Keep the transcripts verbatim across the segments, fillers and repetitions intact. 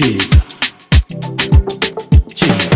Cheese. Cheese.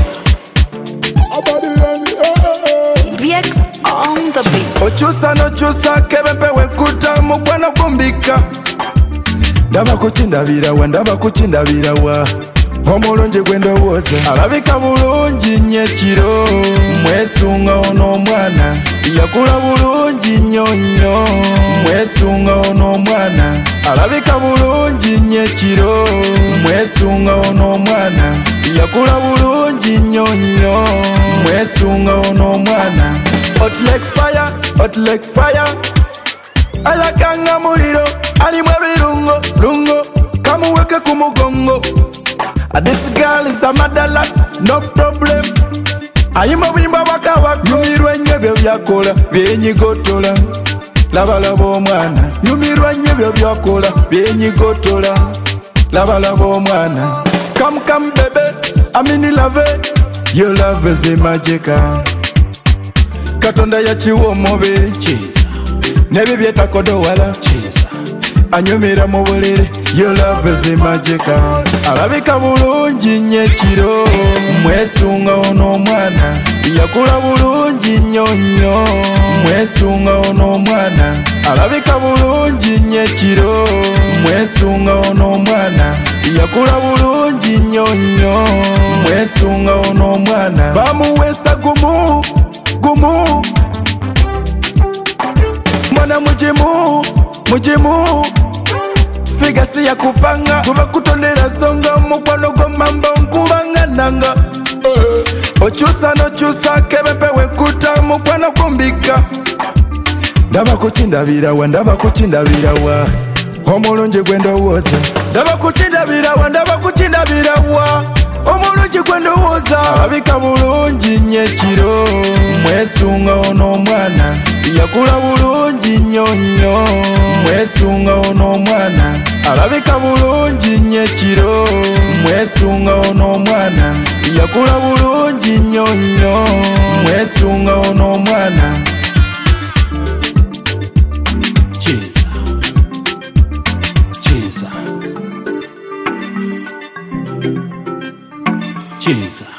B X on the beat. Ochusa no chusa kebepe wekuta mukwano kumbika. Ndaba kuchindabira wa ndaba kuchindabira wa omulungi gwendowooza alabika bulungi nnyo ekiro mwesunga ono omwana yakula bulungi nnyo nnyo mwesunga ono omwana alabika bulungi nnyo ekiro mwesunga ono omwana yakula bulungi nnyo nnyo mwesunga ono omwana hot like fire hot like fire ayakanga muliro alimu ebirungo lungo kamuweke ku mugongo. This girl is a madala, no problem. Ayimba bimba waka waka nyumirwa nyebyo byakola byenyigotola laba laba omwana nyumirwa nyebyo byakola byenyigotola laba laba omwana. Come come baby, I'm in love. Your love is a magic. Katonda yachiwo mobe Cheese. nebi byetakodowala Cheese. anyumira mu buliri. Your love is a magic. Alabika bulungi nnyo ekiro mwesunga ono omwana yakula bulungi nnyo nnyo mwesunga ono omwana alabika bulungi nnyo ekiro mwesunga ono omwana yakula bulungi nnyo nnyo mwesunga ono omwana bamuweesa gumu gumu mwana mujimu mujimu figa si ya kupanga kuba kutondera songa mukwano gomamba nkubanga nanga ochusa no chusa kebepe wekuta mukwano kumbika. Ndaba kuchindabira wa ndaba kuchindabira wa omulungi gwendowooza ndaba kuchindabira wa ndaba kuchindabira wa omulungi gwendowooza alabika bulungi nnyo ekiro mwesunga ono omwana yakula bulungi nnyo nnyo mwesunga ono omwana alabika bulungi nnyo ekiro mwesunga ono omwana yakula bulungi nnyo nnyo mwesunga ono omwana. Cheese. Cheese. Cheese.